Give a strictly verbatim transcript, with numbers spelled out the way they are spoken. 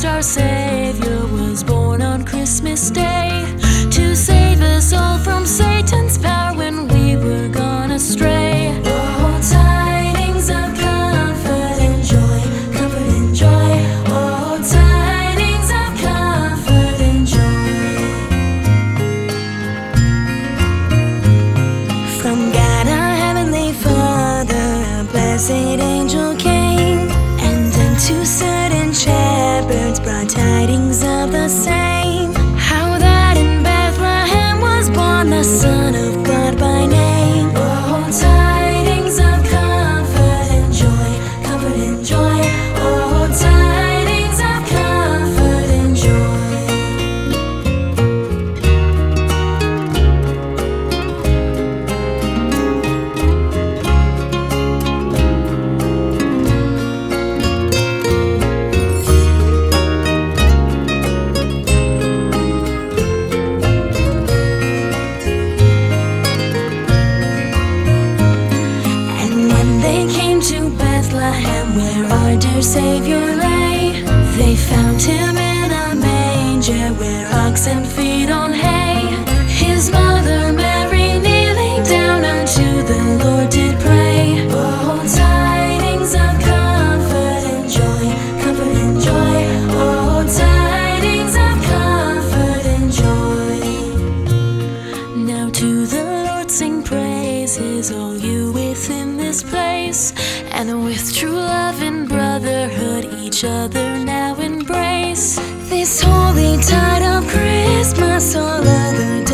Christ our Savior was born on Christmas Day to save us all from Satan's power when we were gone astray. Oh, tidings of comfort and joy, comfort and joy. Oh, tidings of comfort and joy. From God our Heavenly Father, a blessed angel came, and unto certain shepherds brought tidings of the same, how that in Bethlehem was born the Son of God by name. Oh, tidings of comfort and joy, comfort and joy. Oh, tidings of comfort and joy. They came to Bethlehem, where our dear Savior lay. They found him in a manger, where oxen feed on hay. His mother Mary kneeling down unto the Lord did pray. Oh, tidings of comfort and joy, comfort and joy. Oh, tidings of comfort and joy. Now to the Lord sing praises, all you within this place, and with true love and brotherhood each other now embrace. This holy tide of Christmas all other